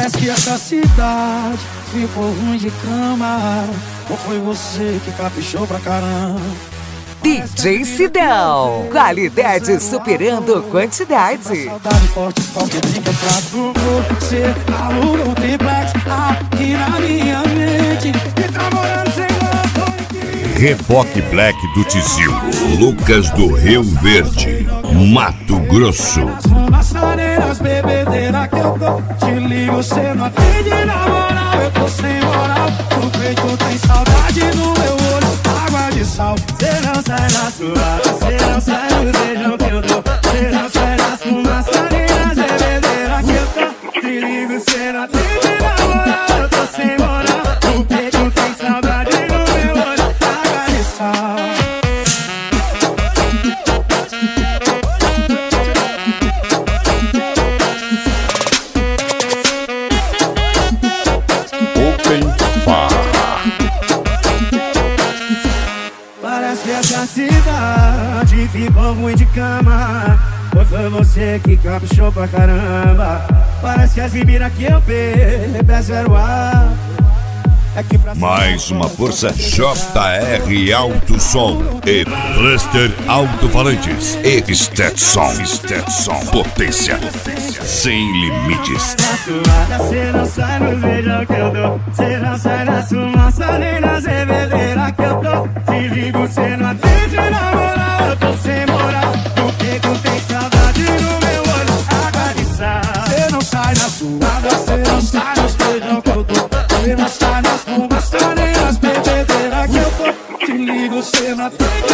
Parece que essa cidade ficou ruim de cama. Ou foi você que caprichou pra caramba? DJ Sidão, qualidade superando quantidade. Saudade forte, qualquer dica pra tu. Você alugou um triplex aqui na minha mente. E tá morando sem louco. Reboque Black do Tizil, Lucas do Rio Verde, Mato Grosso. Nas areias, bebedeira que eu tô. Te ligo, você não atende na moral. Eu tô sem moral. No peito tem saudade no meu olho. Água de sal. Cê não sai da sua. Cê não sai do beijão que eu dou. Cê não sai da fumaça. Areias, bebedeira que eu tô. Te ligo, cê não atende na moral. Eu tô sem moral. No peito tem saudade no meu olho. Água de sal. Parece que essa cidade ficou ruim de cama. Ou foi você que caprichou pra caramba? Parece que as bebidas que eu peço era o ar. Mais uma força JR Alto Som e Cluster Alto-Falantes e Stetson, potência sem limites. Cê não sai no beijão que eu dou. Cê não sai na fumaça nem nas bebedeiras que eu tô. Te ligo, cê não atende na moral. Eu tô sem moral. No peito tem saudade no meu olho. Água de sal. Cê não sai na suada. Cê não sai nos beijão que eu dou. Cê não sai nas fumaças nem nas bebedeiras que eu tô. Te ligo, cê não atende